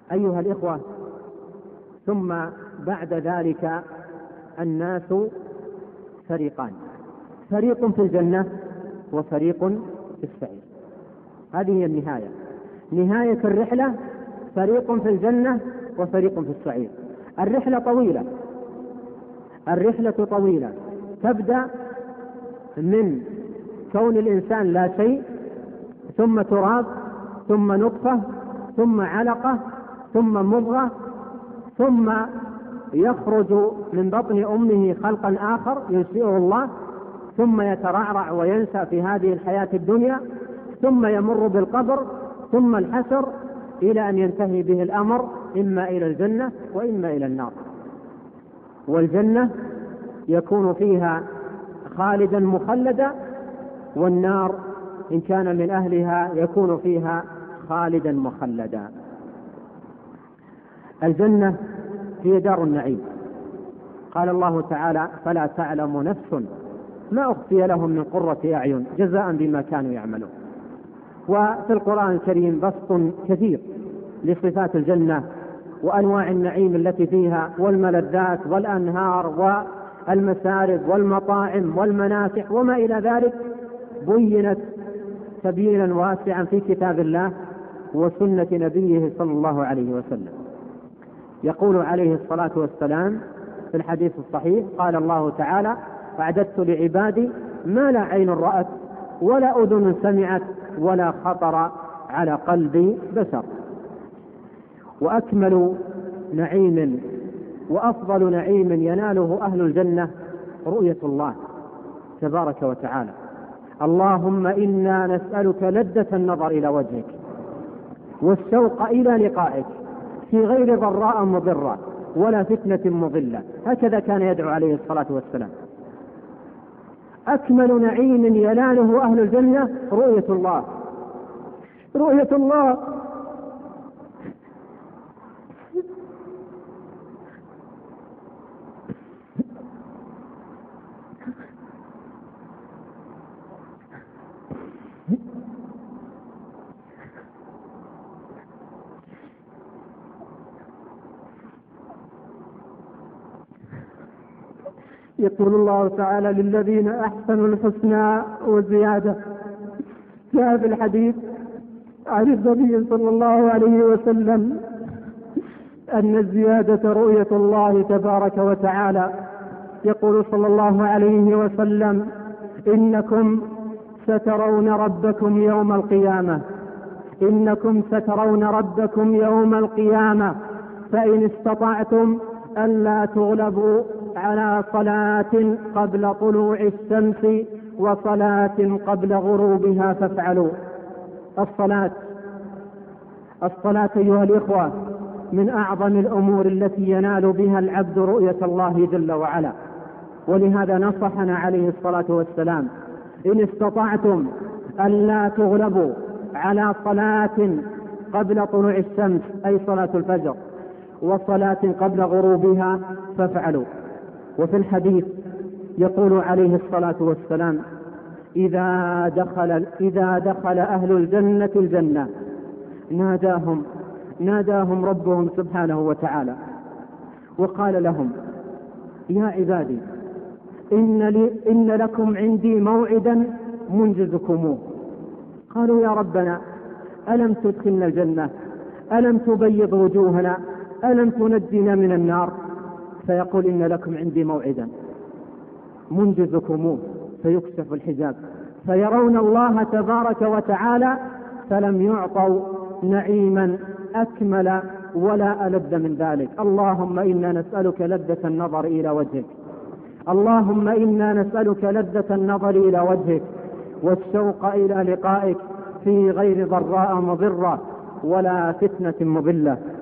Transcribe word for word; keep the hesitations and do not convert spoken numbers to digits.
أيها الإخوة، ثم بعد ذلك الناس فريقان، فريق في الجنة وفريق في السعير. هذه هي النهاية، نهاية الرحلة فريق في الجنة وفريق في السعير. الرحلة طويلة، الرحلة طويلة تبدأ من كون الإنسان لا شيء، ثم تراب، ثم نطفة، ثم علقة، ثم مضغة، ثم يخرج من بطن أمه خلقا آخر ينشئه الله، ثم يترعرع وينسى في هذه الحياة الدنيا، ثم يمر بالقبر، ثم الحشر، إلى أن ينتهي به الأمر إما إلى الجنة وإما إلى النار. والجنة يكون فيها خالدا مخلدا، والنار إن كان من أهلها يكون فيها خالدا مخلدا. الجنة هي دار النعيم، قال الله تعالى: فلا تعلم نفس ما أخفي لهم من قرة أعين جزاء بما كانوا يعملون. وفي القرآن الكريم بسط كثير لصفات الجنة وأنواع النعيم التي فيها، والملذات والأنهار والمسارب والمطاعم والمنافع وما إلى ذلك، بينت تبيينا واسعا في كتاب الله وسنة نبيه صلى الله عليه وسلم. يقول عليه الصلاة والسلام في الحديث الصحيح، قال الله تعالى: أعددت لعبادي ما لا عين رأت ولا أذن سمعت ولا خطر على قلب بشر. وأكمل نعيم وأفضل نعيم يناله أهل الجنة رؤية الله تبارك وتعالى. اللهم إنا نسألك لذة النظر إلى وجهك والشوق إلى لقائك في غير ضراء مضرة ولا فتنة مضلة. هكذا كان يدعو عليه الصلاة والسلام. أكمل نعيم يناله أهل الجنة رؤية الله، رؤية الله. يقول الله تعالى: للذين أحسنوا الحسنى وزيادة. جاء في الحديث عن النبي صلى الله عليه وسلم أن الزيادة رؤية الله تبارك وتعالى. يقول صلى الله عليه وسلم: إنكم سترون ربكم يوم القيامة، إنكم سترون ربكم يوم القيامة فإن استطعتم ألا تغلبوا على صلاة قبل طلوع الشمس وصلاة قبل غروبها فافعلوا. الصلاة الصلاة أيها الإخوة من أعظم الأمور التي ينال بها العبد رؤية الله جل وعلا، ولهذا نصحنا عليه الصلاة والسلام: إن استطعتم ألا تغلبوا على صلاة قبل طلوع الشمس أي صلاة الفجر وصلاة قبل غروبها فافعلوا. وفي الحديث يقول عليه الصلاة والسلام: إذا دخل, إذا دخل أهل الجنة الجنة ناداهم ناداهم ربهم سبحانه وتعالى وقال لهم: يا عبادي إن, لي إن لكم عندي موعدا منجزكموه. قالوا: يا ربنا ألم تدخلنا الجنة؟ ألم تبيض وجوهنا؟ ألم تنجنا من النار؟ فيقول: إن لكم عندي موعدا منجزكموه. فيكشف الحجاب فيرون الله تبارك وتعالى، فلم يعطوا نعيما أكمل ولا ألذ من ذلك. اللهم إنا نسألك لذة النظر إلى وجهك، اللهم إنا نسألك لذة النظر إلى وجهك والشوق إلى لقائك في غير ضراء مضرة ولا فتنة مضلة.